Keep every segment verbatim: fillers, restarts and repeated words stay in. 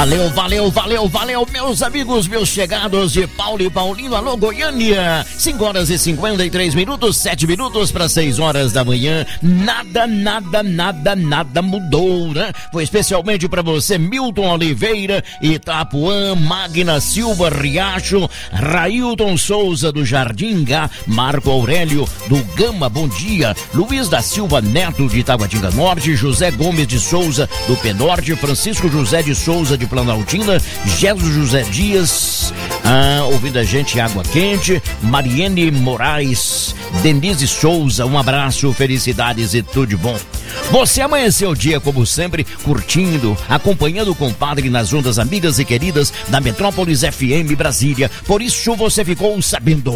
Valeu, valeu, valeu, valeu, meus amigos, meus chegados de Paulo e Paulino, alô Goiânia, cinco horas e cinquenta e três minutos, sete minutos para seis horas da manhã, nada, nada, nada, nada mudou, né? Foi especialmente para você, Milton Oliveira, Itapuã, Magna Silva, Riacho, Railton Souza do Jardim Gá, Marco Aurélio do Gama, bom dia, Luiz da Silva Neto de Taguatinga Norte, José Gomes de Souza do Penorte, Francisco José de Souza de Planaltina, Jesus José Dias, ah, ouvindo a gente, Água Quente, Mariene Moraes, Denise Souza, um abraço, felicidades e tudo de bom. Você amanheceu o dia como sempre, curtindo, acompanhando o compadre nas ondas amigas e queridas da Metrópolis F M Brasília, por isso você ficou sabendo.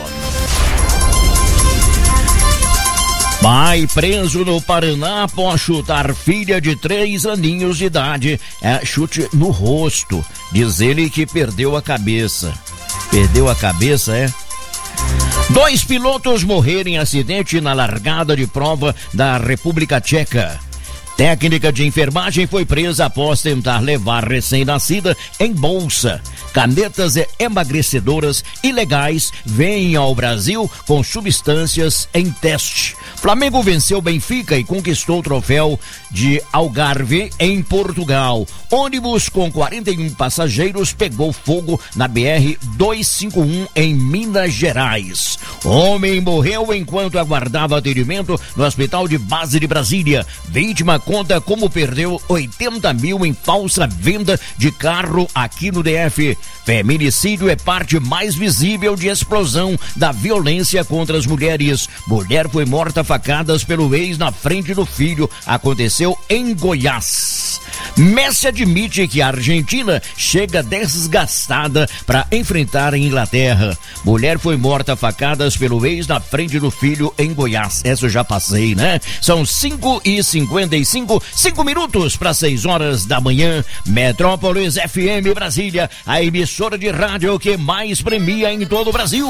Pai preso no Paraná após chutar filha de três aninhos de idade. É, chute no rosto. Diz ele que perdeu a cabeça. Perdeu a cabeça, é? Dois pilotos morreram em acidente na largada de prova da República Tcheca. Técnica de enfermagem foi presa após tentar levar recém-nascida em bolsa. Canetas emagrecedoras ilegais vêm ao Brasil com substâncias em teste. Flamengo venceu Benfica e conquistou o troféu de Algarve em Portugal. Ônibus com quarenta e um passageiros pegou fogo na B R duzentos e cinquenta e um em Minas Gerais. Homem morreu enquanto aguardava atendimento no Hospital de Base de Brasília. Vítima conta como perdeu oitenta mil em falsa venda de carro aqui no D F. Feminicídio é parte mais visível de explosão da violência contra as mulheres. Mulher foi morta a facadas pelo ex na frente do filho. Aconteceu em Goiás. Messi admite que a Argentina chega desgastada para enfrentar a Inglaterra. Mulher foi morta a facadas pelo ex na frente do filho em Goiás. Essa eu já passei, né? São cinco e cinquenta e cinco, cinco minutos para seis horas da manhã. Metrópolis F M Brasília, a emissora de rádio que mais premia em todo o Brasil.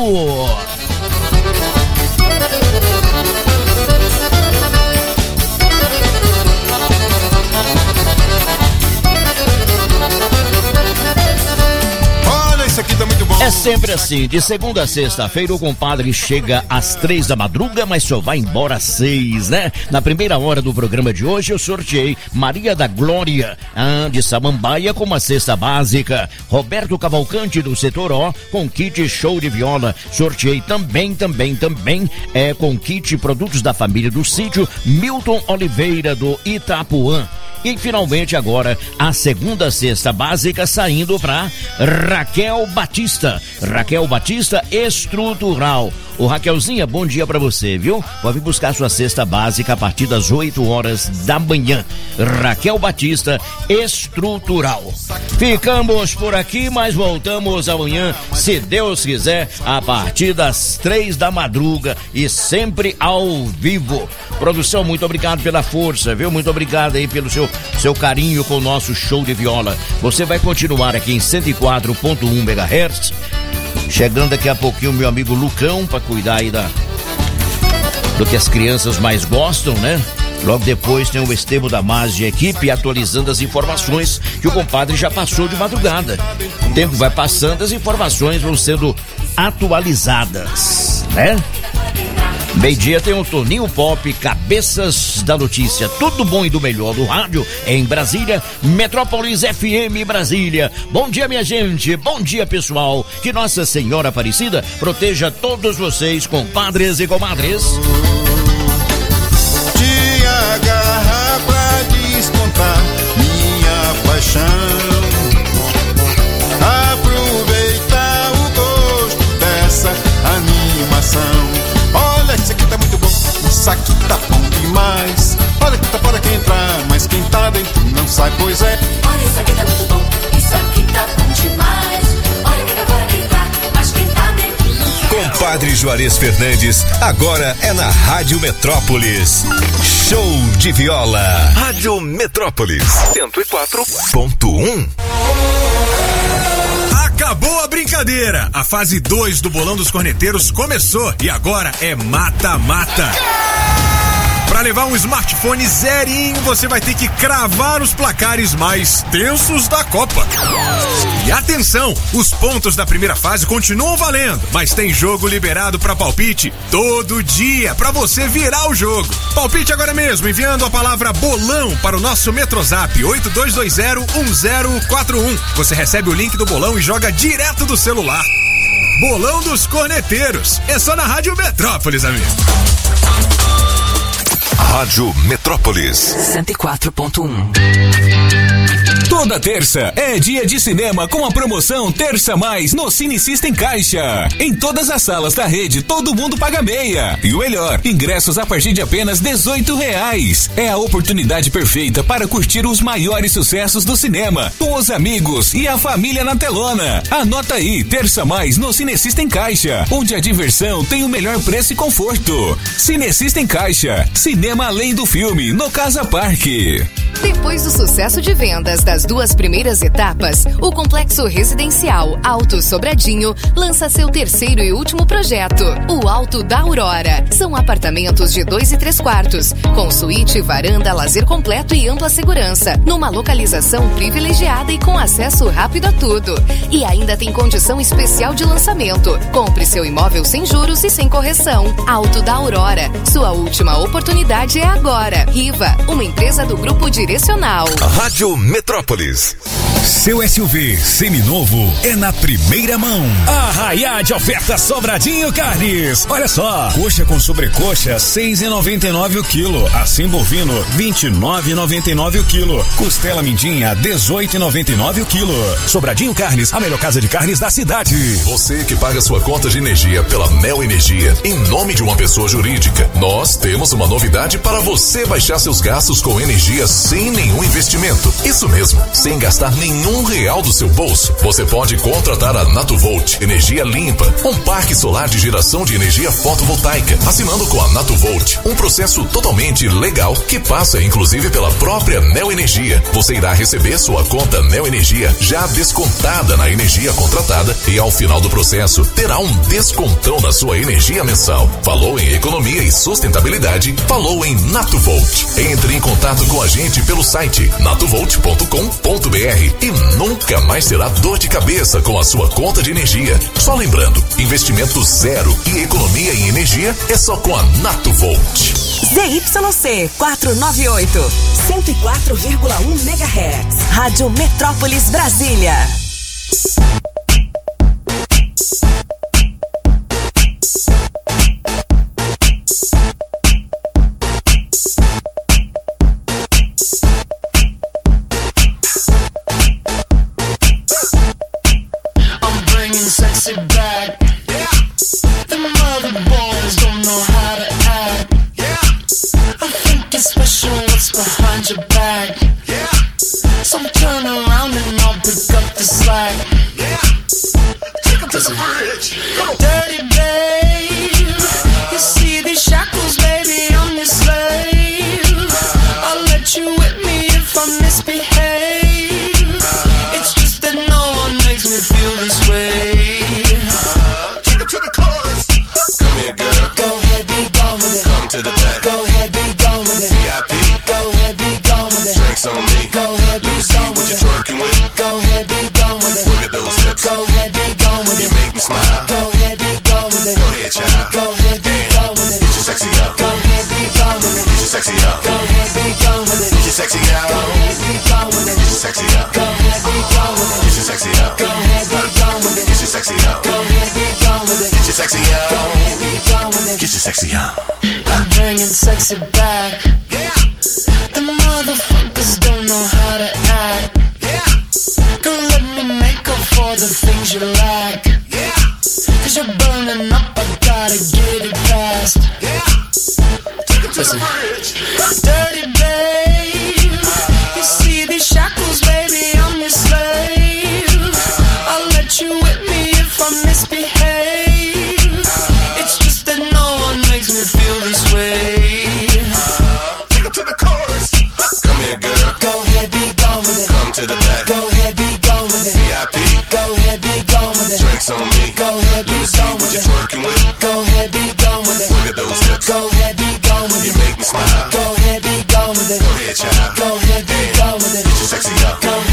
Aqui tá muito bom. É sempre assim, de segunda a sexta-feira o compadre chega às três da madruga, mas só vai embora às seis, né? Na primeira hora do programa de hoje eu sorteei Maria da Glória ah, de Samambaia com uma cesta básica, Roberto Cavalcante do Setor O com kit show de viola, sorteei também, também, também é, com kit produtos da família do sítio, Milton Oliveira do Itapuã. E finalmente agora a segunda cesta básica saindo para Raquel Batista. Raquel Batista Estrutural. Ô Raquelzinha, bom dia pra você, viu? Pode buscar sua cesta básica a partir das oito horas da manhã. Raquel Batista Estrutural. Ficamos por aqui, mas voltamos amanhã, se Deus quiser, a partir das três da madruga e sempre ao vivo. Produção, muito obrigado pela força, viu? Muito obrigado aí pelo seu, seu carinho com o nosso show de viola. Você vai continuar aqui em cento e quatro ponto um megahertz. Chegando daqui a pouquinho o meu amigo Lucão para cuidar aí da, do que as crianças mais gostam, né? Logo depois tem o Esteban Damasio de equipe atualizando as informações que o compadre já passou de madrugada. O tempo vai passando, as informações vão sendo atualizadas, né? Meio-dia tem o Toninho Pop, Cabeças da Notícia. Tudo bom e do melhor do rádio em Brasília, Metrópolis F M Brasília. Bom dia, minha gente. Bom dia, pessoal. Que Nossa Senhora Aparecida proteja todos vocês, compadres e comadres. Te agarra pra descontar minha paixão. Aproveitar o gosto dessa animação. Olha, isso aqui tá muito bom, isso aqui tá bom demais. Olha que tá fora quem entrar, mas quem tá dentro não sai, pois é. Olha, isso aqui tá muito bom, isso aqui tá bom demais. Olha que tá fora quem entrar, mas quem tá dentro não sai. Compadre Juarez Fernandes, agora é na Rádio Metrópolis. Show de viola. Rádio Metrópolis, cento e quatro ponto um. Acabou a brincadeira. A fase dois do Bolão dos Corneteiros começou e agora é mata-mata. Para levar um smartphone zerinho, você vai ter que cravar os placares mais tensos da Copa. E atenção, os pontos da primeira fase continuam valendo, mas tem jogo liberado para palpite todo dia, para você virar o jogo. Palpite agora mesmo, enviando a palavra bolão para o nosso Metrozap oito dois dois zero um zero quatro um. Você recebe o link do bolão e joga direto do celular. Bolão dos Corneteiros. É só na Rádio Metrópolis, amigo. Rádio Metrópolis cento e quatro ponto um. Toda terça é dia de cinema com a promoção Terça Mais no Cine System Caixa. Em todas as salas da rede, todo mundo paga meia. E o melhor, ingressos a partir de apenas dezoito reais. É a oportunidade perfeita para curtir os maiores sucessos do cinema, com os amigos e a família na telona. Anota aí, Terça Mais no Cine System Caixa, onde a diversão tem o melhor preço e conforto. Cine System Caixa, cinema além do filme, no Casa Parque. Depois do sucesso de vendas das duas primeiras etapas, o Complexo Residencial Alto Sobradinho lança seu terceiro e último projeto, o Alto da Aurora. São apartamentos de dois e três quartos, com suíte, varanda, lazer completo e ampla segurança, numa localização privilegiada e com acesso rápido a tudo. E ainda tem condição especial de lançamento. Compre seu imóvel sem juros e sem correção. Alto da Aurora, sua última oportunidade é agora. Riva, uma empresa do Grupo Direcional. Rádio Metrópolis. Seu S U V seminovo é na primeira mão. Arraiá de oferta Sobradinho Carnes. Olha só, Coxa com sobrecoxa seis reais e noventa e nove o quilo. Assim bovino vinte e nove reais e noventa e nove o quilo. Costela mindinha dezoito reais e noventa e nove o quilo. Sobradinho Carnes, a melhor casa de carnes da cidade. Você que paga sua conta de energia pela Neo Energia em nome de uma pessoa jurídica, nós temos uma novidade para você baixar seus gastos com energia sem nenhum investimento. Isso mesmo, sem gastar nenhum real do seu bolso. Você pode contratar a Natuvolt Energia Limpa, um parque solar de geração de energia fotovoltaica, assinando com a Natuvolt, um processo totalmente legal que passa inclusive pela própria Neo Energia. Você irá receber sua conta Neo Energia já descontada na energia contratada e ao final do processo terá um descontão na sua energia mensal. Falou em economia e sustentabilidade, falou em Natuvolt. Entre em contato com a gente pelo site natuvolt ponto com ponto br e nunca mais terá dor de cabeça com a sua conta de energia. Só lembrando, investimento zero e economia em energia é só com a Natuvolt. Z Y C quatrocentos e noventa e oito, cento e quatro vírgula um megahertz. Rádio Metrópolis Brasília. Sexy back, yeah. The mother boys don't know how to act, yeah. I think it's special what's behind your back, yeah. So turn around and I'll pick up the slack, yeah. Take 'em to the bridge, dirty babe. You see these shackles, baby, I'm your slave. I'll let you whip me if I misbehave. It's just that no one makes me feel this way. To the back. Go ahead, be gone with it. V I P. Go ahead, be gone with it. Drinks on me. Go ahead, be gone with it. What you twerking with? Go ahead, be gone with it. Look at those hips. Go ahead, be gone with it. You make me smile. Go ahead, be gone with it. Go ahead, child. Go ahead, be gone with it. Get your sexy up. Go ahead, be gone with it. Get your sexy up. Go ahead, be gone with it. Get your sexy up. Go ahead, be gone with it. Get your sexy up. Go ahead, be gone with it. Get your sexy up. Go ahead, be gone with it. Get your sexy up. Go ahead, be gone with it. Get your sexy up. Go ahead, be gone with it. Get your sexy up. I'm bringing sexy back, yeah. The motherfuckers don't know how to act, yeah. Girl, let me make up for the things you lack, yeah. Cause you're burning up, I gotta get it fast, yeah. Take it to the bridge, dirty babe. You see these shackles, baby, I'm your slave. I'll let you whip me if I misbehave. It's just that no one makes me feel this way.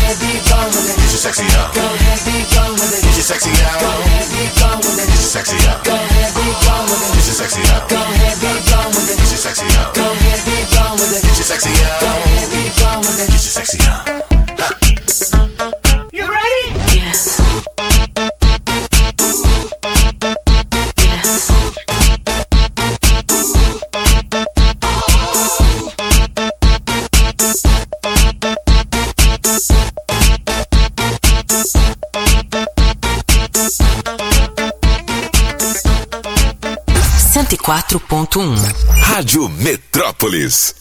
ahead, be gone with it. Get your sexy out. Go ahead, be gone with it. Get your sexy out. Go ahead, be gone with it. Get your sexy out. Go ahead, be gone with it. Get your sexy out. Go ahead, be gone with it. Get your sexy out. Go ahead, be gone with it. Get your sexy out. Go ahead, be gone with it. Get your sexy out. You ready? Yes. cento e quatro ponto um Rádio Metrópolis.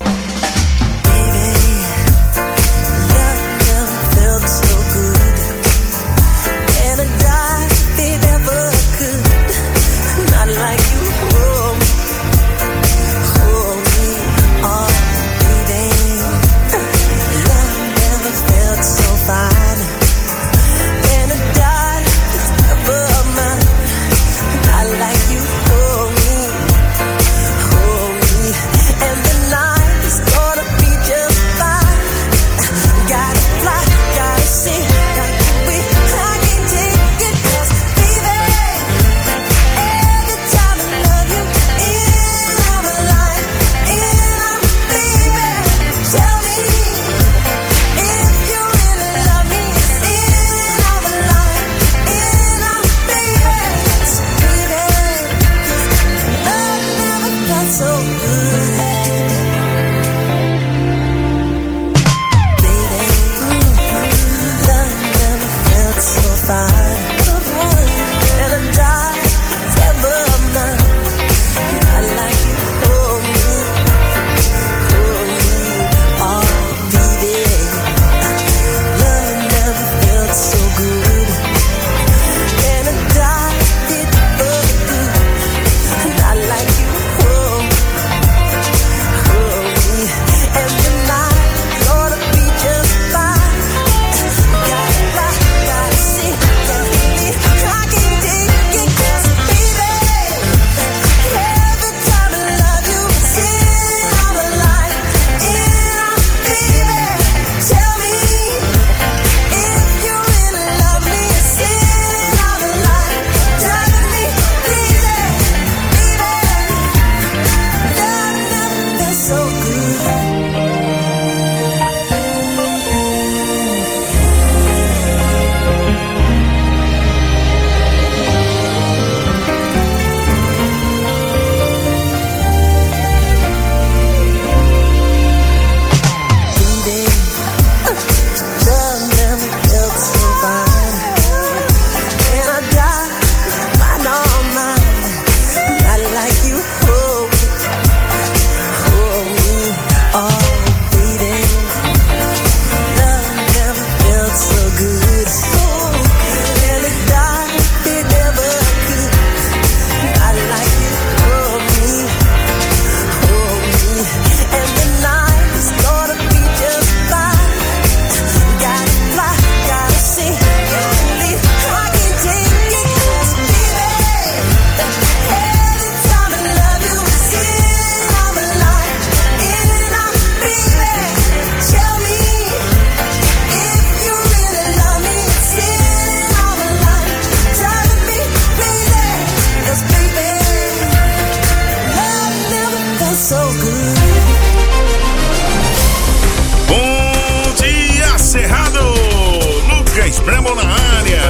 Premo na área.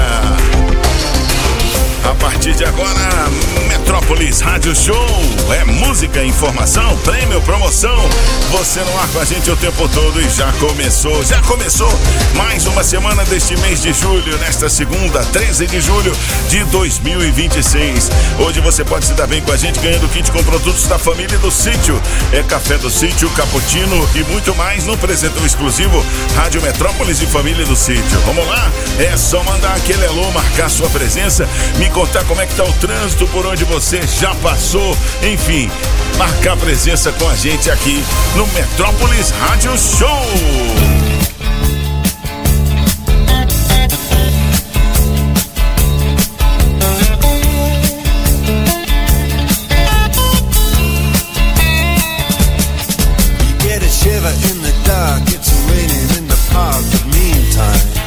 A partir de agora, Metrópolis Rádio Show. É música, informação, prêmio, promoção. Você no ar com a gente o tempo todo e já começou, já começou mais uma semana deste mês de julho, nesta segunda, treze de julho de dois mil e vinte e seis. Hoje você pode se dar bem com a gente ganhando kit com produtos da família do sítio. É café do sítio, cappuccino e muito mais no presentão exclusivo Rádio Metrópolis e Família do Sítio. Vamos lá? É só mandar aquele alô, marcar sua presença, me contar como é que tá o trânsito, por onde você já passou, enfim, marcar presença com a gente aqui no Metrópolis Rádio Show. You get a shiver in the dark, it's raining in the park, but meantime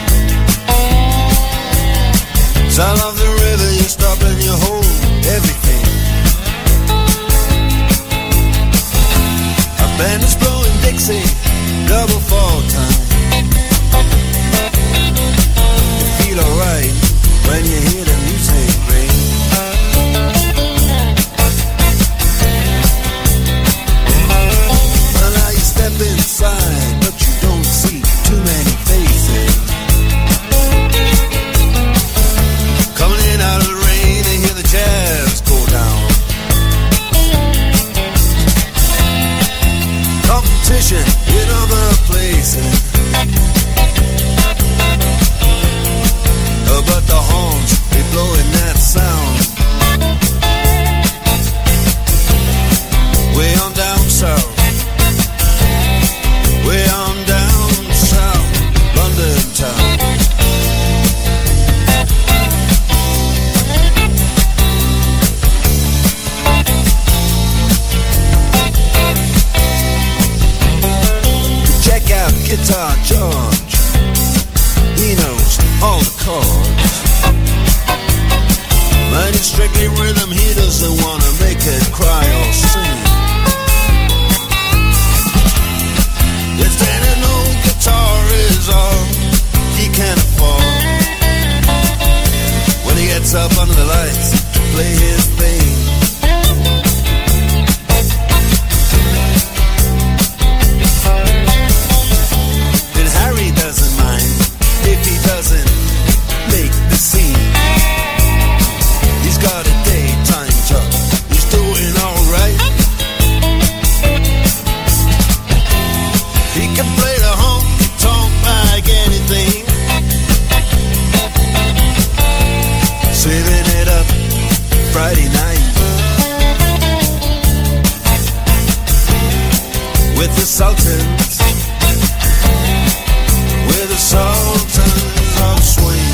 sultans of swing.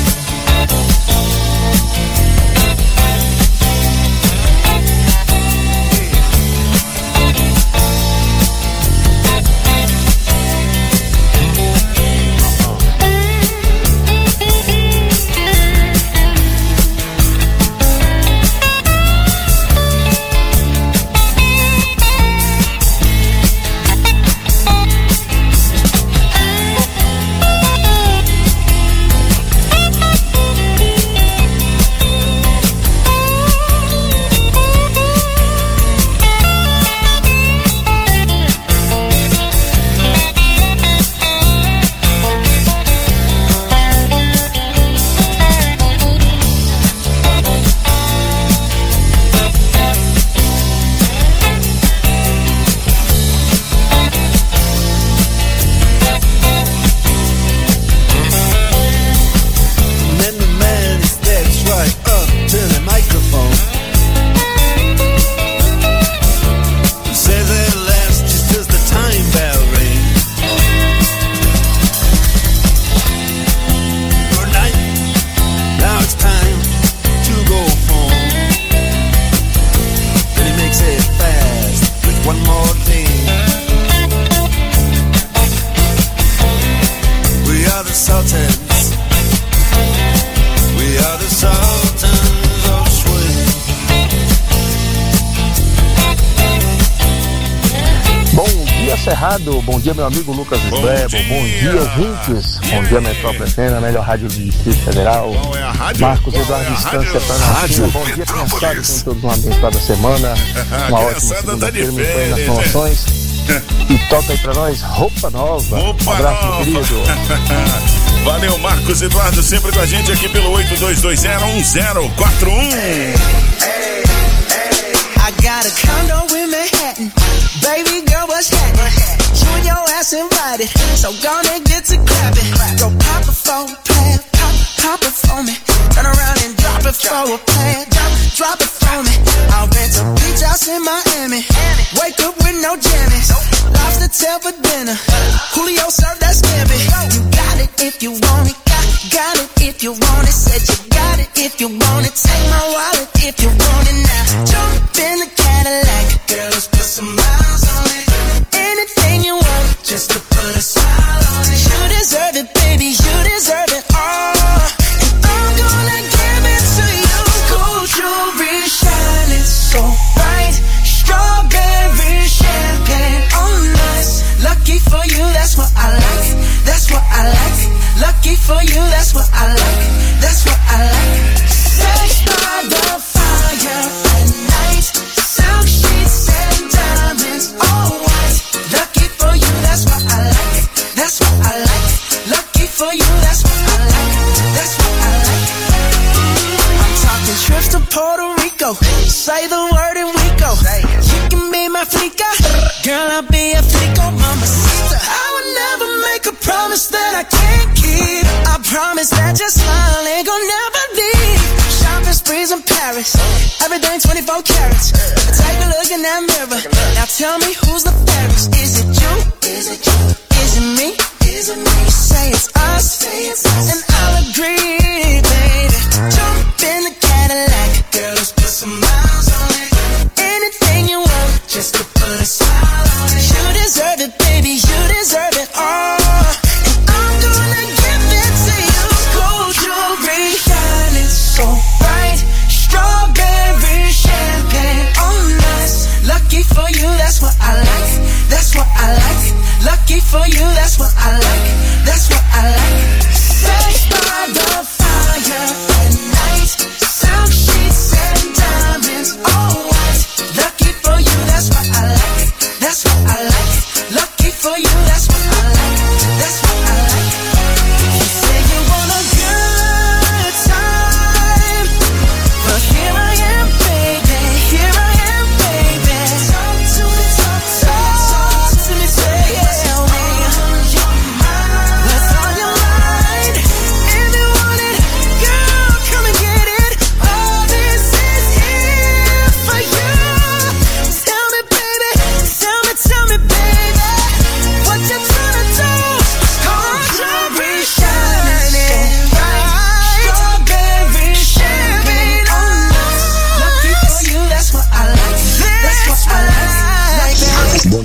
Bom dia, meu amigo Lucas Esbrebo. Bom dia, ouvintes. Bom dia, Metrópole F M, a melhor rádio do Distrito Federal. Qual é a rádio? Marcos Qual Eduardo é Distância para Narcina. Bom dia, criançada. Tenham todos uma abençoada semana. Uma ótima segunda-feira, me põe nas promoções. E toca aí pra nós, roupa nova. Roupa um abraço, nova. meu querido. Valeu, Marcos Eduardo, sempre com a gente aqui pelo oito dois dois zero um zero quatro um. I got a condo in Manhattan. Baby girl, what's happening? You and your ass invited, so gonna get to clapping. Go pop it for a plan, pop, pop it for me. Turn around and drop it for a plan, drop, drop it for me. I'll rent a beach house in Miami. Wake up with no jammies. Lobster tail for dinner. Julio served that scampi. You got it if you want it. Got, got it if you want it. Said you got it if you want it. Take my wallet if you want it now. Jump in the Cadillac. Girl, let's put some miles on it. Anything you want, just to put a smile on it. You deserve it, baby, you deserve it all. And I'm gonna give it to you. Gold jewelry shining so bright. Strawberry champagne on us. Lucky for you, that's what I like. That's what I like. Lucky for you, that's what I like. That's what I like. Sex by the fire at night. Silk sheets and diamonds, all white. Lucky for you, that's what I like. That's what I like. Lucky for you, that's what I like. That's what I like. I'm talking trips to Puerto Rico. Say the word and we go. You can be my flica. Girl, I'll be a flico, mama sister. I would never make a promise that I can't keep. I promise that your smile ain't gonna never leave. Shopping sprees in Paris. Everything twenty-four carats. Take a look in that mirror. Now tell me who's the fairest. Is it you? Is it you? Is it me? Is it me? Say it's us. Say it's us. And I'll agree, baby. Jump in the Cadillac. Girl, let's put some miles on it. Anything you want, just to put a smile on it. You deserve it, baby. You deserve it all. And I'm gonna give it to you. Gold jewelry shining so bright. Strawberry champagne on us. Lucky for you, that's what I like. That's what I like. Lucky for you, that's what I like. That's what I like.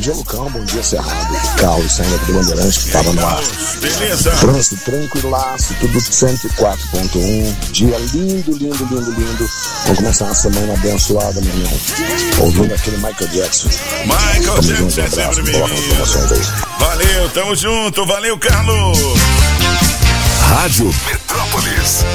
dia, Lucão, bom dia, Cerrado. Carlos saindo aqui do Bandeirante, que estava no ar. Beleza. Trânsito tranquilaço, tudo cento e quatro ponto um. Dia lindo, lindo, lindo, lindo. Vamos começar uma semana abençoada, meu irmão. Ouvindo aquele Michael Jackson. Michael Tamo Jackson, junto, um é abraço, sempre coloca nas promoções aí. Valeu, tamo junto. Valeu, Carlos. Rádio Metrópolis.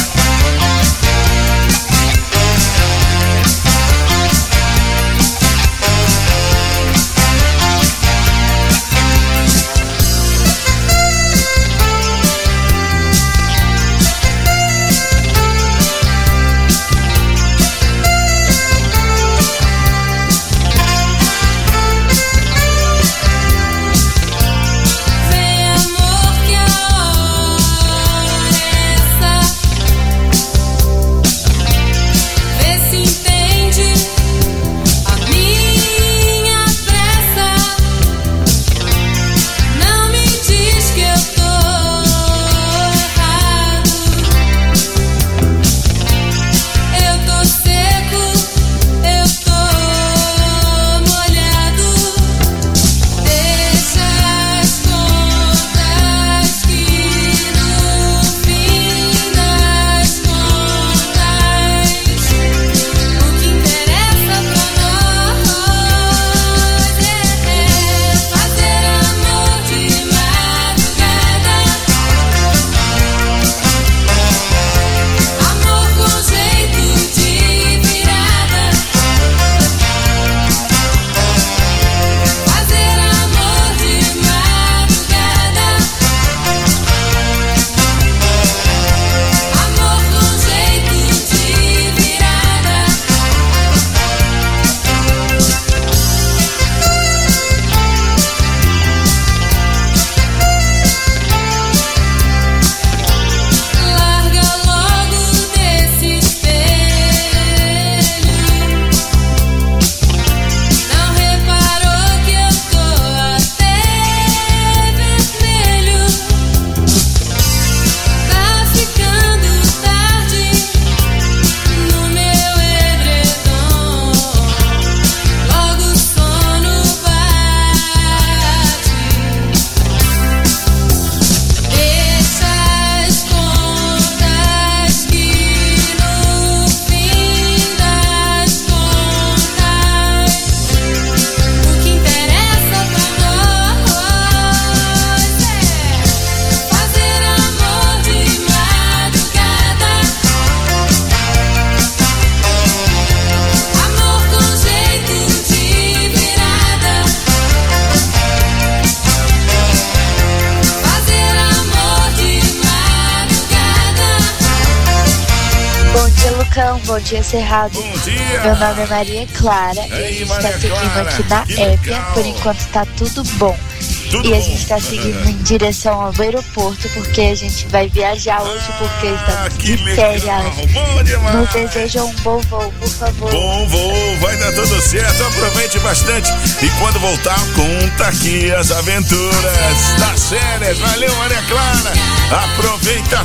Bom dia, Cerrado. Bom dia. Meu nome é Maria Clara. Ei, e a gente Maria tá seguindo Clara, aqui na que Épia. legal. Por enquanto tá tudo bom. Tudo e a bom. gente tá seguindo em direção ao aeroporto, porque a gente vai viajar hoje, porque estamos que de legal. férias. Bom demais. Nos desejam um bom voo, por favor. Bom voo, vai dar tudo certo, aproveite bastante. E quando voltar, conta aqui as aventuras das férias. Valeu, Maria Clara. Aproveita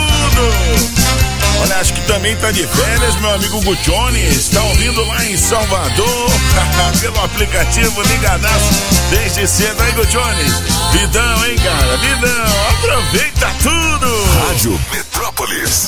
tudo. Olha, acho que também tá de férias, meu amigo Guccione. Está ouvindo lá em Salvador, pelo aplicativo Ligadaço, desde cedo, aí, Guccione. Vidão, hein, cara? Vidão, aproveita tudo. Rádio Metrópolis.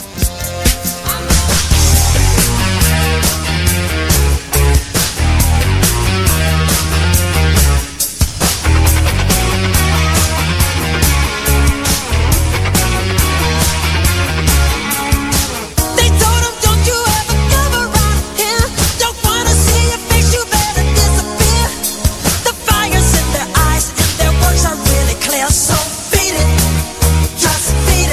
So beat it, just beat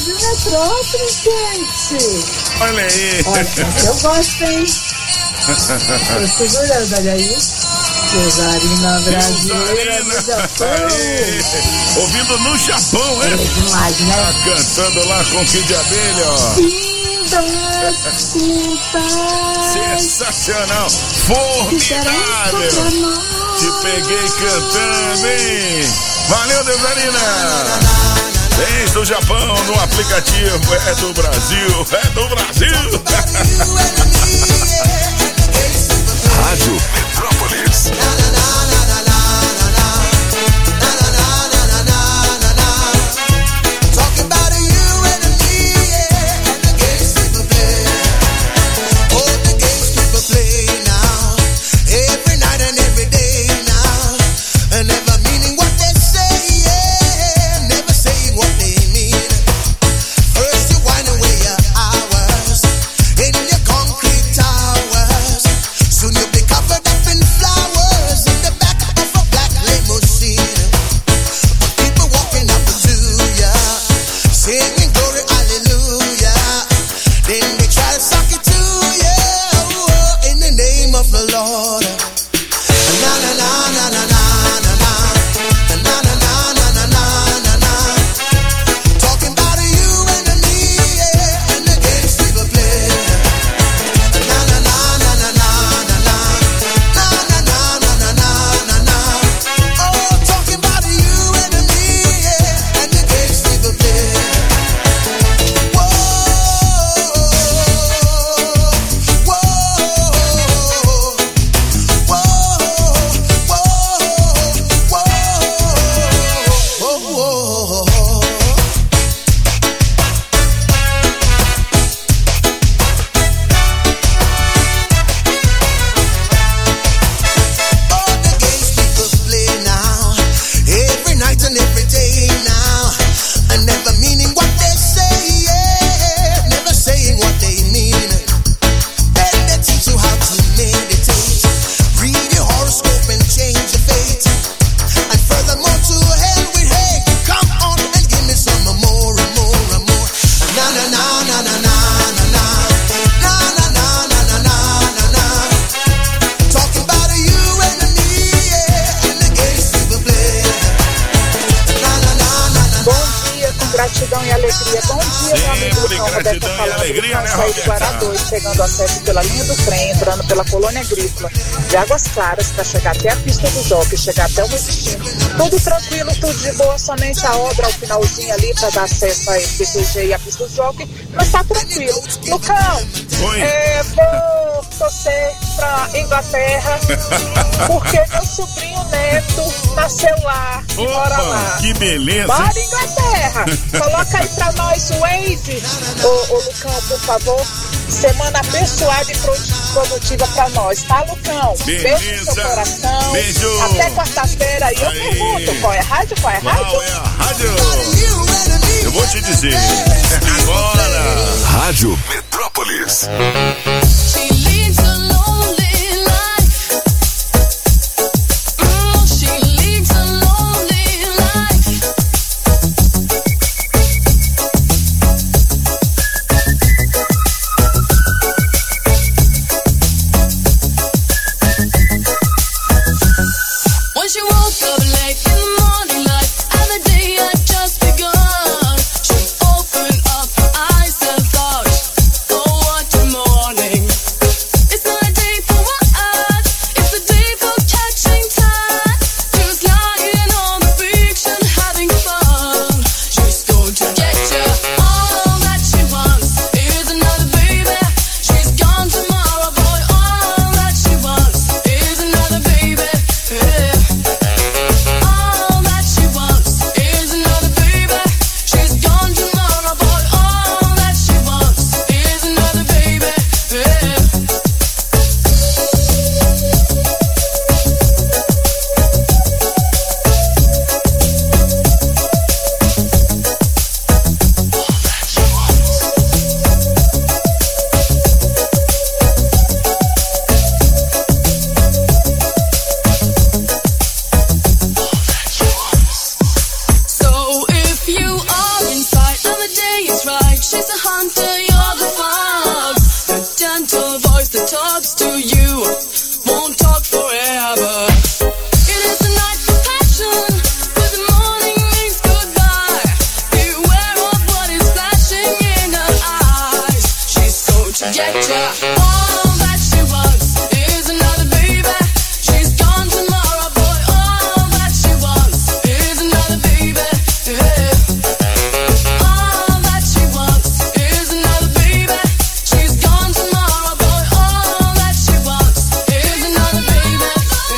Rádio Metrópole, gente. Olha aí. Olha, eu gosto, hein? Tô segurando, olha aí. Cesarina brasileira do Japão. Ouvindo no Japão, hein? É demais, né? Tá cantando lá com o Kid de Abelha, ó. Lindas, lindas. Sensacional. Formidável. Te peguei cantando, hein? Valeu, Cesarina. Desde o Japão, no aplicativo. É do Brasil, é do Brasil. Rádio Metrópolis. Chegando acesso pela linha do trem, entrando pela colônia agrícola de Águas Claras para chegar até a pista do Jockey, chegar até o meu destino. Tudo tranquilo, tudo de boa, somente a obra ao finalzinho ali para dar acesso a P T G e a pista do Jockey, mas tá tranquilo. Lucão, é, vou torcer pra Inglaterra porque meu sobrinho neto nasceu lá e mora lá. Que beleza! Bora, Inglaterra! Coloca aí pra nós o Wade, ô, ô Lucão, por favor. Semana abençoada e produtiva pra nós, tá, Lucão? Beleza. Beijo no seu coração. Beijo. Até quarta-feira. E eu Aí. pergunto, qual é a rádio? Qual é a rádio? Qual é a rádio? Eu vou te dizer. Agora. Rádio Metrópolis. Morning. alright. She's a hunter, you're the fox. A gentle voice that talks to you won't talk forever. It is a night for passion, but the morning means goodbye. Beware of what is flashing in her eyes. She's going to get ya. All that she wants is another baby. She's gone tomorrow, boy. All that she wants is another baby. Yeah. All that she wants is another baby. She's gone tomorrow, boy. All that she wants is another baby.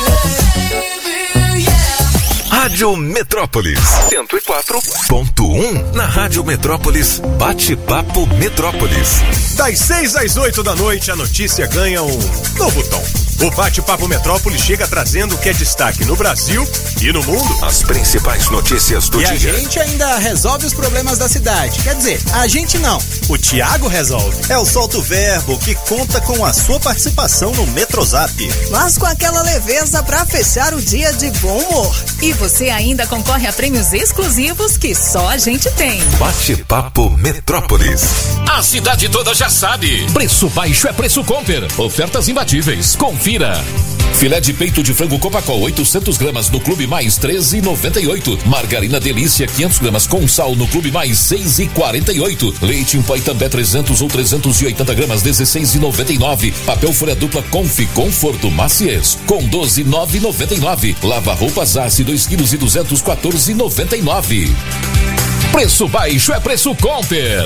Yeah. Yeah. Rádio Metrópolis cento e quatro ponto um. Na Rádio Metrópolis, Bate-Papo Metrópolis. Das seis às oito da noite, a notícia ganha um novo tom. O Bate-Papo Metrópolis chega trazendo o que é destaque no Brasil e no mundo. As principais notícias do e dia. E a gente ainda resolve os problemas da cidade. Quer dizer, a gente não. O Thiago resolve. É o Solta o Verbo, que conta com a sua participação no Metrozap. Mas com aquela leveza pra fechar o dia de bom humor. E você ainda concorre a prêmios exclusivos que só a gente tem. Bate-Papo Metrópolis. A cidade toda já sabe. Preço baixo é preço Comper. Ofertas imbatíveis. Confira. Filé de peito de frango Copacol oitocentos gramas no Clube Mais treze e noventa e oito. Margarina Delícia quinhentos gramas com sal no Clube Mais seis e quarenta e oito. Leite em pó Itambé trezentos ou trezentos e oitenta gramas dezesseis e noventa e nove. Papel folha dupla Conf Conforto Maciez com doze e nove e noventa e nove. Lava roupas Ace dois quilos e duzentos quatorze e noventa e nove. Preço baixo é preço Comper.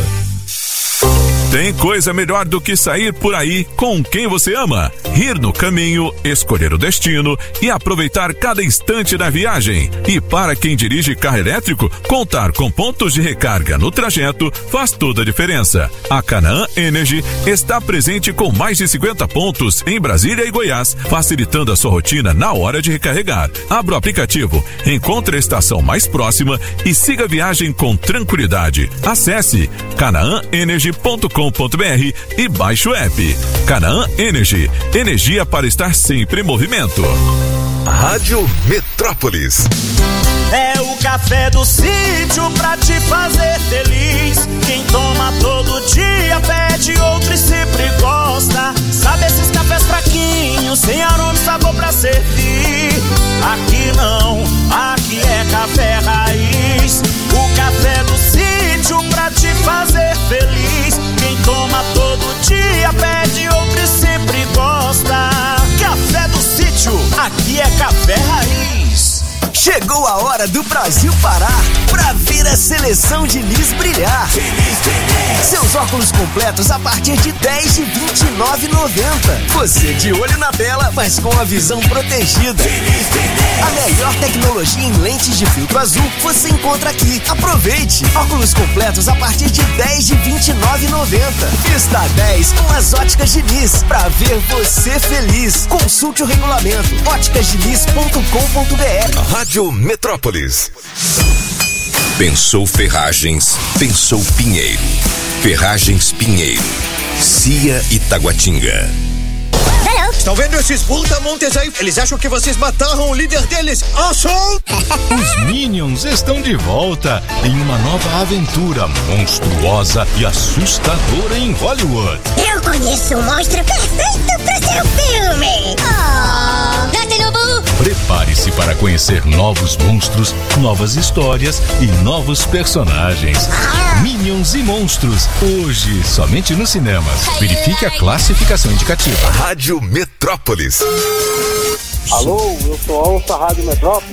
Tem coisa melhor do que sair por aí com quem você ama. Rir no caminho, escolher o destino e aproveitar cada instante da viagem. E para quem dirige carro elétrico, contar com pontos de recarga no trajeto faz toda a diferença. A Canaã Energy está presente com mais de cinquenta pontos em Brasília e Goiás, facilitando a sua rotina na hora de recarregar. Abra o aplicativo, encontre a estação mais próxima e siga a viagem com tranquilidade. Acesse canaã energy ponto com ponto br e baixe o app. Canaã Energy, energia para estar sempre em movimento. Rádio Metrópolis. É o café do sítio pra te fazer feliz. Quem toma todo dia pede outro e sempre gosta. Sabe esses cafés fraquinhos, sem aroma e sabor pra servir? Aqui não, aqui é café raiz. O café do sítio pra te fazer feliz. Quem toma todo dia pede outro e sempre gosta. Café do sítio, aqui é café raiz. Chegou a hora do Brasil parar pra ver a seleção de Lis brilhar. Feliz, feliz. Seus óculos completos a partir de dez e vinte e nove reais e noventa centavos. Você de olho na tela, mas com a visão protegida. Feliz, feliz. A melhor tecnologia em lentes de filtro azul você encontra aqui. Aproveite! Óculos completos a partir de dez e vinte e nove reais e noventa centavos. Está dez com as óticas de Lis pra ver você feliz. Consulte o regulamento óticas de lis ponto com ponto br. Rádio Metrópolis. Pensou Ferragens, pensou Pinheiro. Ferragens Pinheiro. Cia e Taguatinga. Estão vendo esses brutamontes aí? Eles acham que vocês mataram o líder deles. Awesome! Os Minions estão de volta em uma nova aventura monstruosa e assustadora em Hollywood. Eu conheço um monstro perfeito para seu filme. Oh, Gatilubu! Prepare-se para conhecer novos monstros, novas histórias e novos personagens. Ah. Minions e Monstros, hoje somente nos cinemas. Verifique a classificação indicativa. Rádio Metrópolis. Alô, eu sou a Onça Rádio Metrópolis.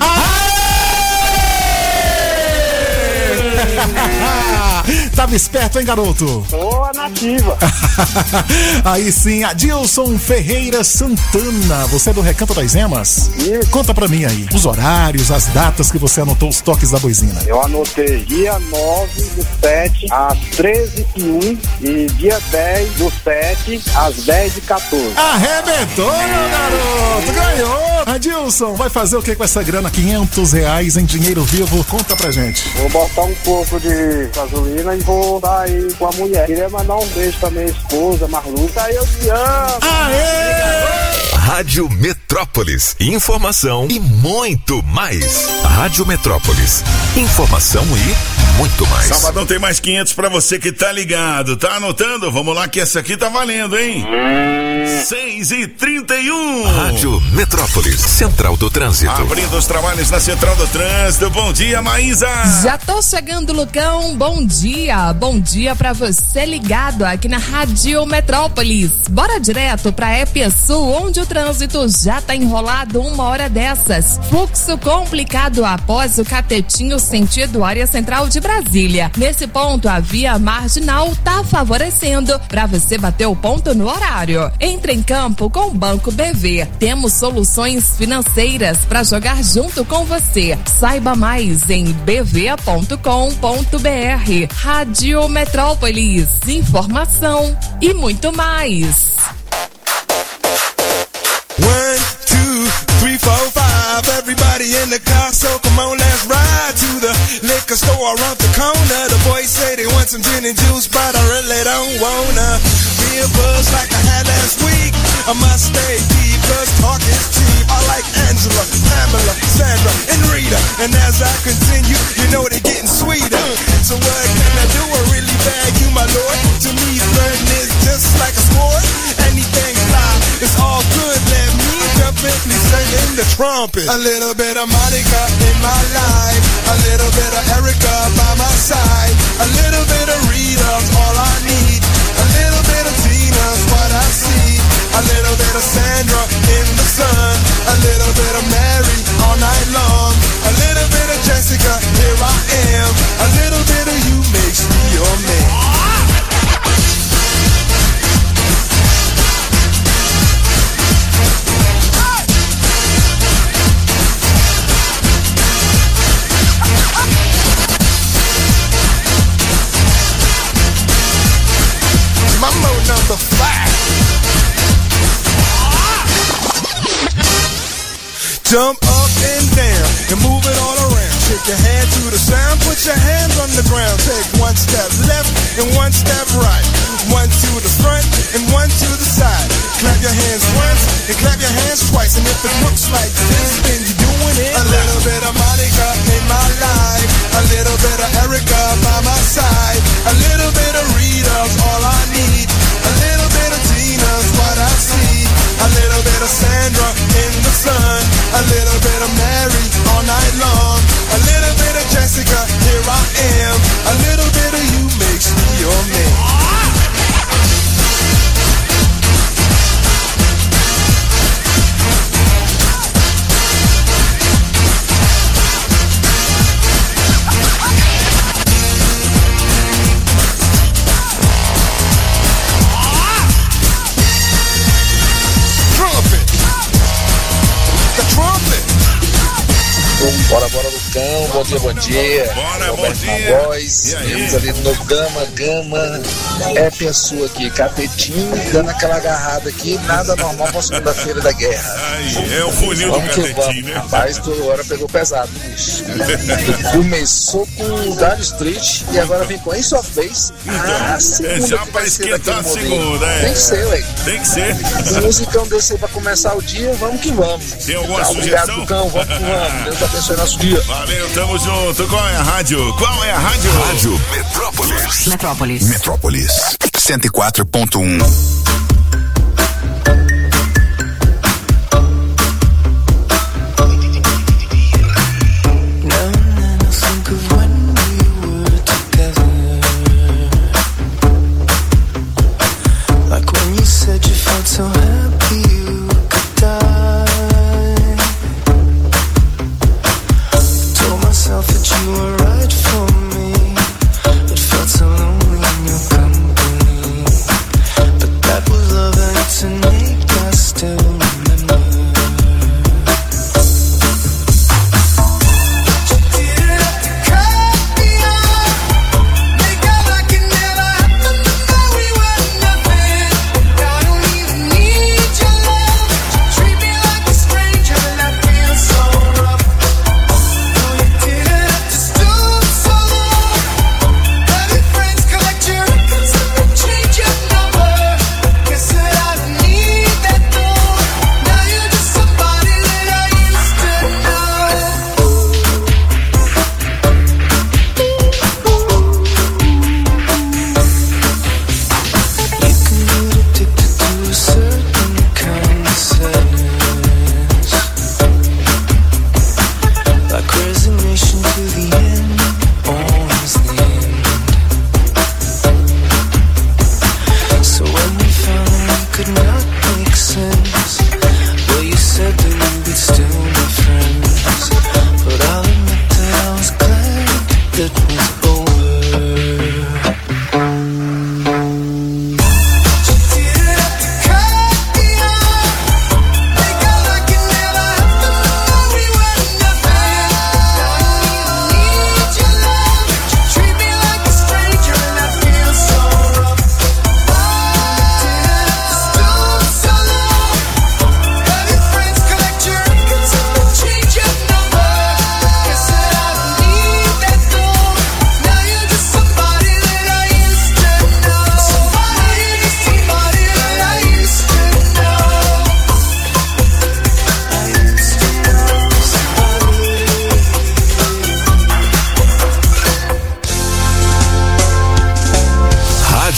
Tava esperto, hein, garoto? Boa nativa. Aí sim, Adilson Ferreira Santana. Você é do Recanto das Emas? Isso. Conta pra mim aí, os horários, as datas que você anotou os toques da boizina. Eu anotei dia nove do sete às treze e um e dia dez do sete às dez e quatorze. Arrebentou, meu garoto! Ganhou! Adilson, vai fazer o que com essa grana? quinhentos reais em dinheiro vivo? Conta pra gente. Vou botar um pouco de gasolina e vou dar aí com a mulher. Queria mandar um beijo pra minha esposa, Marluca. Eu te amo! Aê! Rádio Metrópolis. Informação e muito mais. Rádio Metrópolis. Informação e muito mais. Sabadão tem mais quinhentos pra você que tá ligado. Tá anotando? Vamos lá que essa aqui tá valendo, hein? seis e trinta e um. Rádio Metrópolis. Central do Trânsito. Abrindo os trabalhos na Central do Trânsito. Bom dia, Maísa. Já tô chegando, Lucão. Bom dia. Bom dia pra você ligado aqui na Rádio Metrópolis. Bora direto pra Epiaçu, onde o trânsito já tá enrolado uma hora dessas. Fluxo complicado após o catetinho sentido área central de Brasília. Nesse ponto, a via marginal tá favorecendo pra você bater o ponto no horário. Entre em campo com o Banco B V. Temos soluções financeiras pra jogar junto com você. Saiba mais em b v ponto com ponto b r. Rádio Metrópolis. Informação e muito mais. One, two, three, four, five. Everybody in the car, so come on, let's ride to the liquor store around the corner. The boys say they want some gin and juice, but I really don't wanna be a buzz like I had last week. I must stay deep, cause talk is cheap. I like Angela, Pamela, Sandra, and Rita. And as I continue, you know they're getting sweeter. So what can I do? I really bag you, my lord. To me, flirting is just like a sport. Anything fly, it's all good. Let me jump in, please sing in the trumpet. A little bit of Monica in my life. A little bit of Erica by my side. A little bit of Rita's all I need. A little bit of Tina's what I see. A little bit of Sandra in the sun. A little bit of Mary all night long. A little bit of Jessica, here I am. A little bit of you makes me your man. Mambo number five. Jump up and down and move it all around. Shake your hand to the sound, put your hands on the ground. Take one step left and one step right. One to the front and one to the side. Clap your hands once and clap your hands twice. And if it looks like this, then you're doing it. A little bit of Monica in my life. A little bit of Erica by my side. A little bit of Rita's all I need. A little bit of Tina's what I see. A little bit of Sandra in the sun. A little bit of Mary all night long. A little bit of Jessica, here I am. A little bit of you makes me your man. Bora, bora, Lucão, bom dia, bom dia. Bora, bom dia. Voz, estamos ali no Gama, Gama, é pessoa aqui, capetinho, dando aquela agarrada aqui, nada normal pra segunda-feira da guerra. Ai, é o funil do capetinho, né? Rapaz, toda hora pegou pesado, bicho. Começou com o Dire Street e agora vem com Ace of Base. Ah, segunda já que pra vai ser esquentar a daquele segunda, modelo. é. Tem que ser, ué. Tem que ser. Um musicão desse aí pra começar o dia, vamos que vamos. Tem alguma Tá, sugestão? obrigado, Lucão, vamos que vamos. Deus abençoe nosso dia. Valeu, tamo junto. Qual é a rádio? Qual é a rádio? Rádio Metrópolis. Metrópolis. Metrópolis. cento e quatro ponto um. So happy you could die. Told myself that you were right for me, but felt so lonely in your company. But that was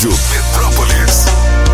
Rádio Metrópolis.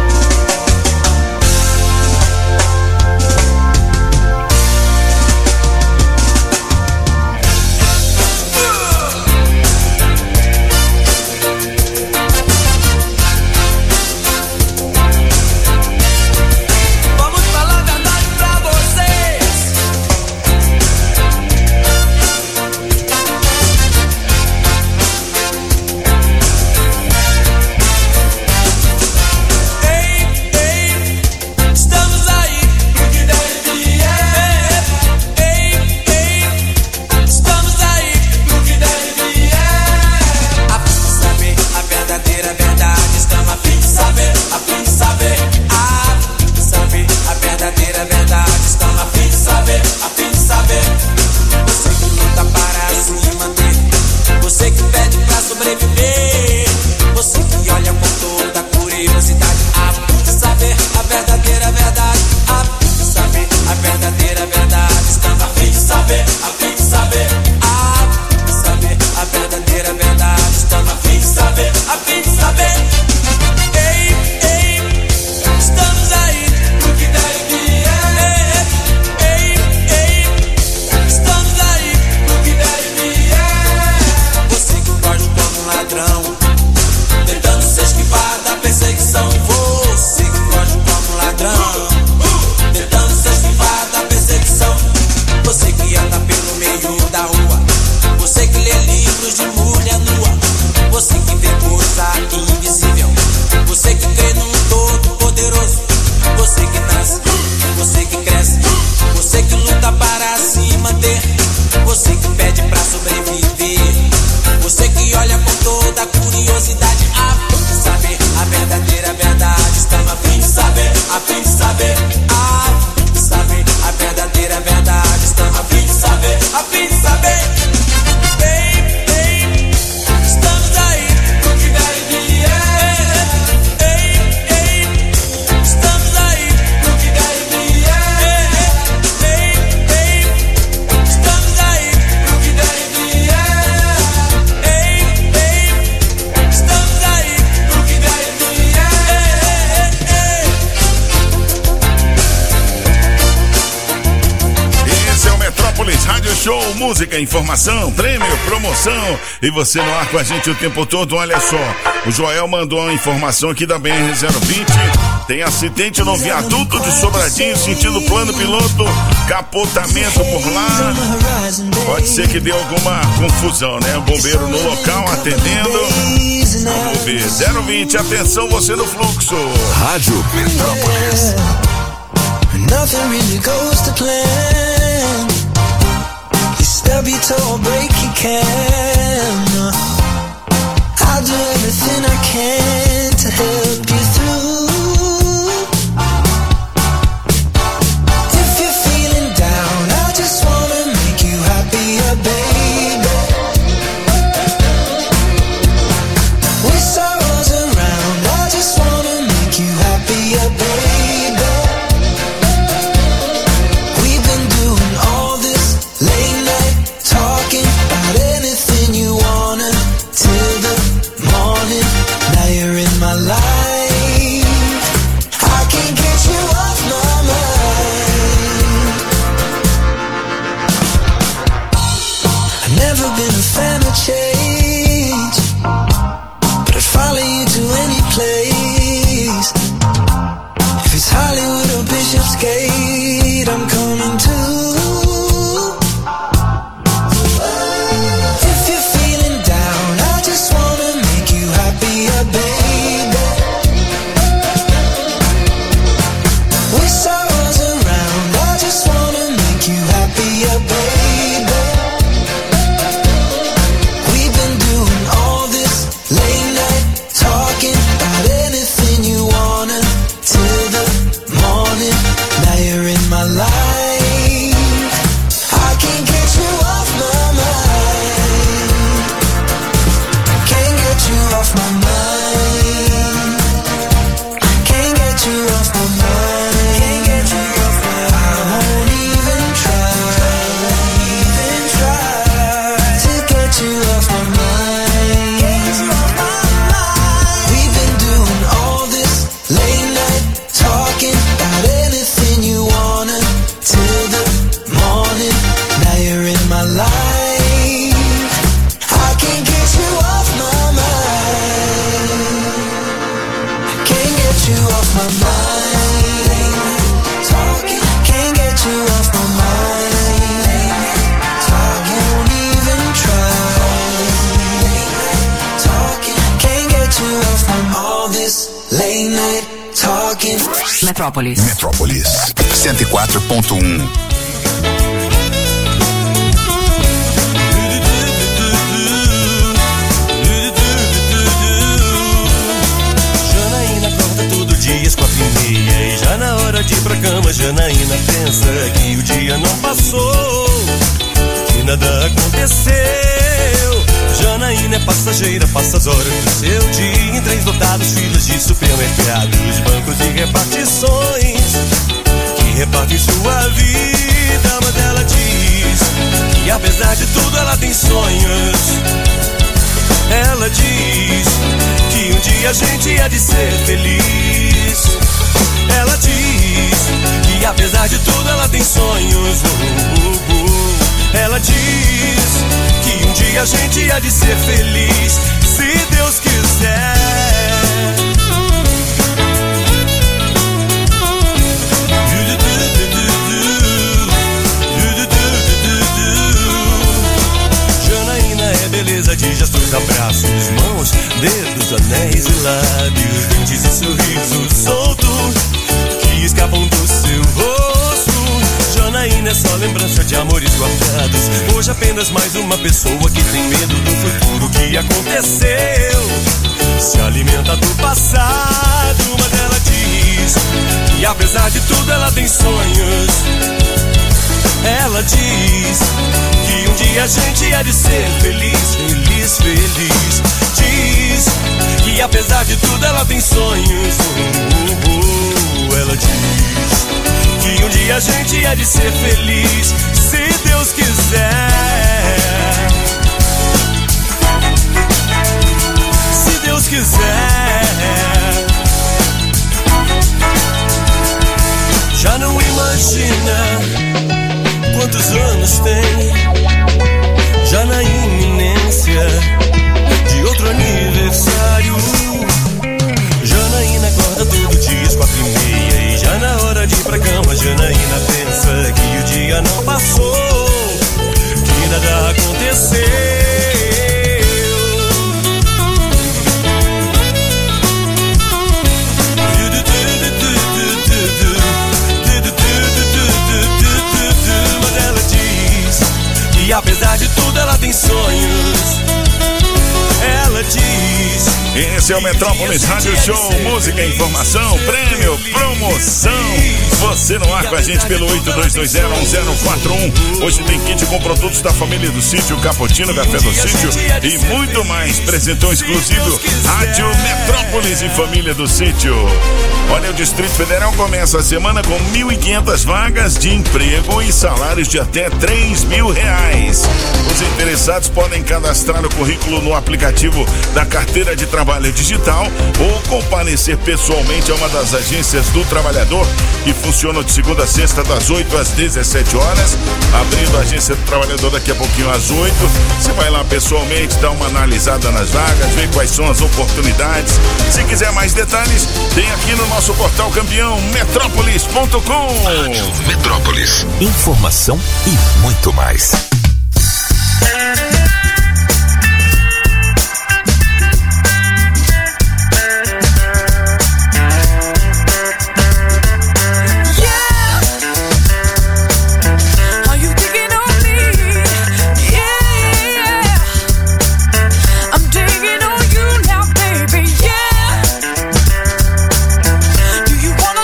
Música, informação, prêmio, promoção e você no ar com a gente o tempo todo. Olha só, o Joel mandou uma informação aqui da B R zero vinte. Tem acidente no viaduto de Sobradinho, sentido plano piloto, capotamento por lá. Pode ser que dê alguma confusão, né? O bombeiro no local atendendo. Vamos ver, zero vinte, atenção você no fluxo. Rádio Metrópolis. Nothing really goes to plan. Stub your toe or break your can. I'll do everything I can to help you through. If you're feeling down, I just wanna make you happier, baby. With sorrows around, I just wanna make you happier, baby. We've been doing all this late night talking about anything you wanna till the morning. Now you're in my life. I can't get you off my mind. I've never been a fan of change, but I'd follow you to any place. If it's Hollywood or Bishopsgate, I'm coming too. We've been doing all this late night talking about anything you off my mind. Talking, can't get you off my mind. Talking, won't even try. Talking, can't get you off my all this late night talking. Metrópolis. Metrópolis. cento e quatro ponto um. Dias quatro e meia e já na hora de ir pra cama, Janaína pensa que o dia não passou e nada aconteceu. Janaína é passageira, passa as horas do seu dia em trens lotados, filas de supermercados, bancos e repartições que repartem sua vida. Mas ela diz que apesar de tudo ela tem sonhos. Ela diz que um dia a gente há de ser feliz. Ela diz que apesar de tudo ela tem sonhos. uh, uh, uh. Ela diz que um dia a gente há de ser feliz, se Deus quiser. Beleza de gestos, abraços, mãos, dedos, anéis e lábios, dentes e sorrisos soltos que escapam do seu rosto. Janaína é só lembrança de amores guardados. Hoje apenas mais uma pessoa que tem medo do futuro que aconteceu. Se alimenta do passado, mas ela diz que apesar de tudo ela tem sonhos. Ela diz que um dia a gente há de ser feliz, feliz, feliz. Diz que apesar de tudo ela tem sonhos. uh, uh, uh. Ela diz que um dia a gente há de ser feliz, se Deus quiser. Se Deus quiser. Já não imagina quantos anos tem, já na iminência de outro aniversário. Janaína acorda todo dia às quatro e meia e já na hora de ir pra cama, Janaína pensa que o dia não passou, que nada aconteceu. E apesar de tudo ela tem sonhos. Ela diz. Esse é o Metrópolis Rádio Show, música, informação, prêmio, promoção. Você no ar com a gente pelo oito dois dois zero um zero quatro um. Hoje tem kit com produtos da família do Sítio, Capotino, Café do Sítio e muito mais. Presentão exclusivo Rádio Metrópolis e Família do Sítio. Olha, o Distrito Federal começa a semana com mil e quinhentas vagas de emprego e salários de até três mil reais. Os interessados podem cadastrar o currículo no aplicativo da Carteira de Trabalho Digital ou comparecer pessoalmente a uma das agências do trabalhador, que funciona de segunda a sexta das oito às dezessete horas, abrindo a agência do trabalhador daqui a pouquinho às oito. Você vai lá pessoalmente, dá uma analisada nas vagas, vê quais são as oportunidades. Se quiser mais detalhes, tem aqui no nosso portal campeão metrópolis ponto com. Metrópolis, informação e muito mais.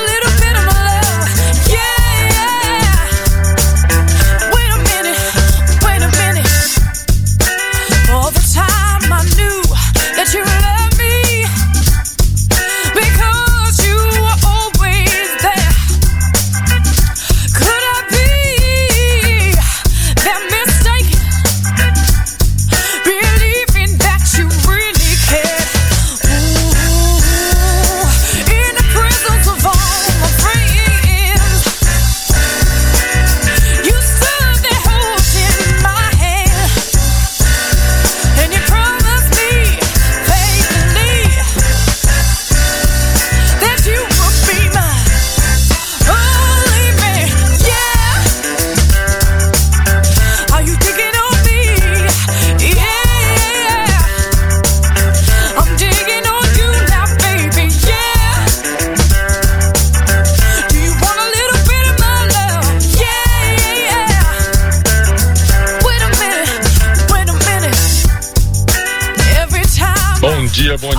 Wait a minute.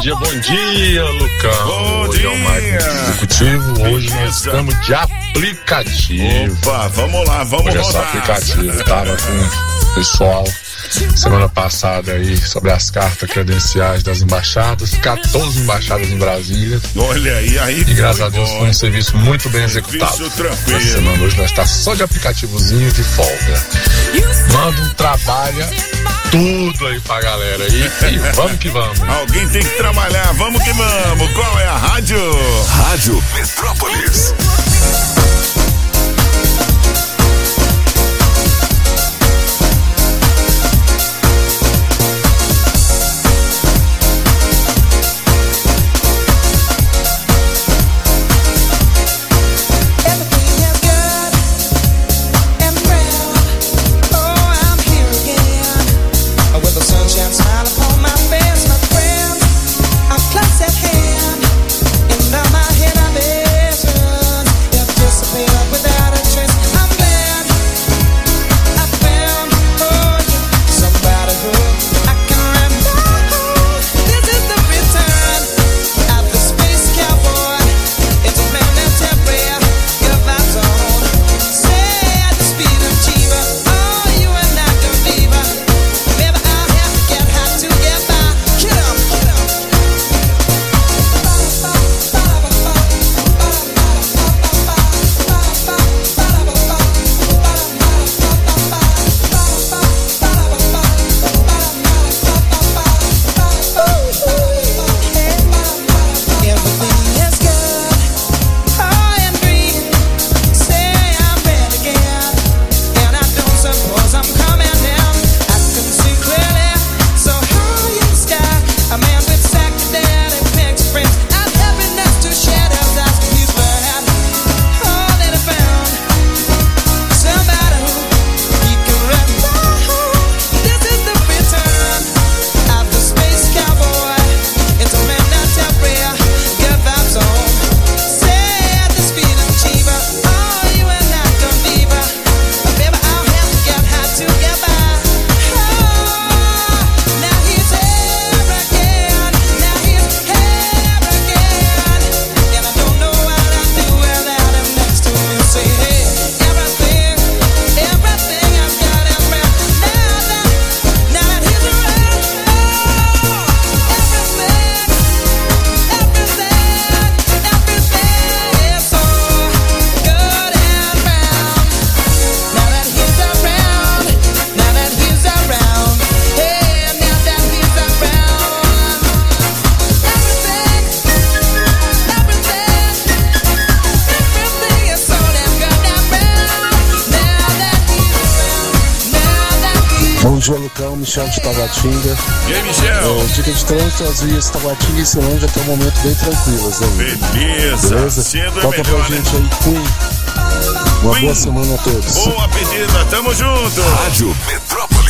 dia, bom dia, Lucão. Bom hoje dia. é o Marcos Executivo, hoje nós estamos de aplicativo. Opa, vamos lá, vamos hoje é só rodar. aplicativo, tava com o pessoal semana passada aí sobre as cartas credenciais das embaixadas, quatorze embaixadas em Brasília. Olha aí, aí. E graças a Deus foi um serviço muito bem executado. Serviço tranquilo. Essa semana hoje nós está só de aplicativozinho de folga. Manda um trabalha tudo aí pra galera aí e vamos que vamos. Alguém tem que trabalhar, vamos que vamos. Qual é a rádio? Rádio Metrópolis. Bom dia, Lucão, Michel de Taguatinga. E aí, Michel? É, dica de trânsito, as vias Taguatinga e Ceilândia até o momento bem tranquilas ainda. Beleza. Beleza? Cedo é Toca melhor, pra né? gente aí, Queen. Uma Queen. boa semana a todos. Boa pedida, tamo junto. Rádio Metrópolis.